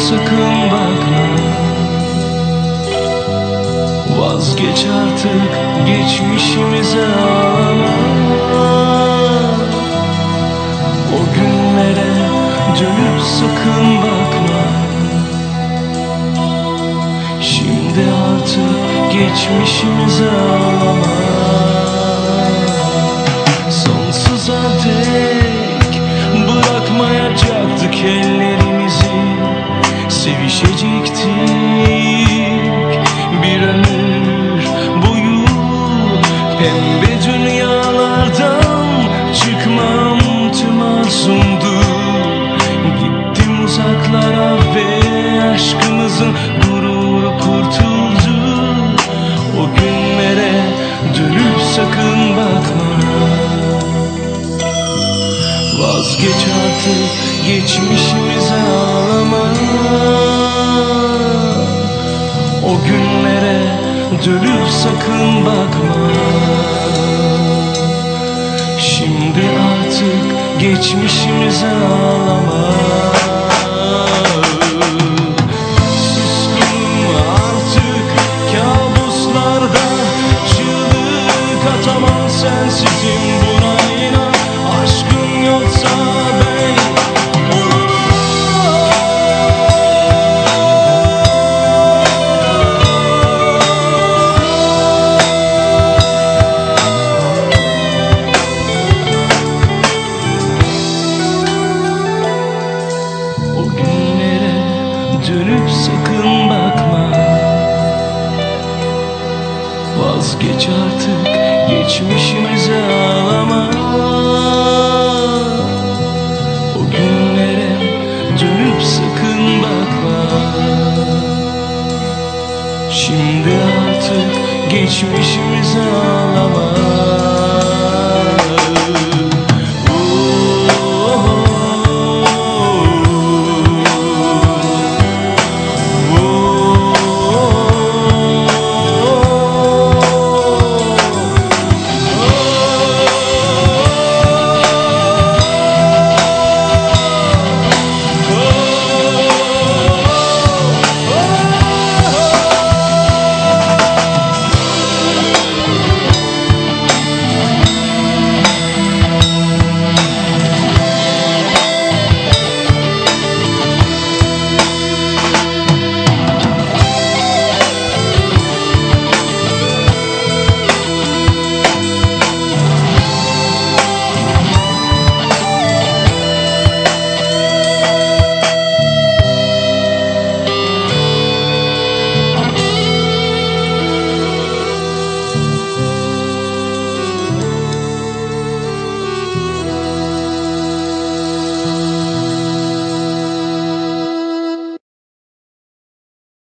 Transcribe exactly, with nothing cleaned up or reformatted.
sakın bakma. Vazgeç artık geçmişimize ağlama. O günlere dönüp sakın bakma. Şimdi artık geçmişimize ağlama. Sonsuza dek bırakmayacaktık ellerimizi, sevişecektik bir ömür boyu. Pembe dünyalardan çıkmam tüm arzumdu. Gittim uzaklara ve aşkımızın gururu kurtuldu. O günlere dönüp sakın bakma. Vazgeç artık geçmişimize ağlama. O günlere dönüp sakın bakma. Şimdi artık geçmişimize ağlama.